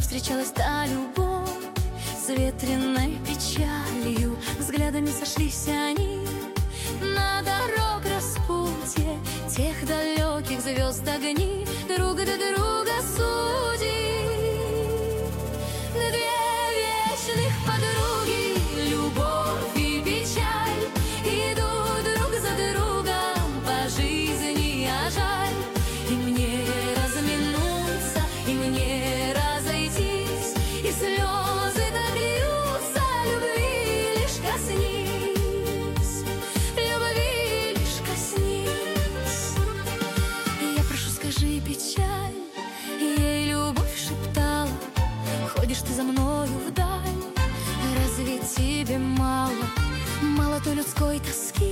встречалась та любовь с ветреной печалью. Взглядами сошлись они на дорог распутье тех далеких звезд огни друг до друга судит. Две вечных подруги, любовь и печаль, идут друг за другом по жизни, а жаль им не разминуться, им не разойтись, и слезы добьются любви лишь коснись, любви лишь коснись. Я прошу, скажи, печаль, ей любовь шептала, ходишь ты за мною вдаль, разве тебе мало, мало той людской тоски?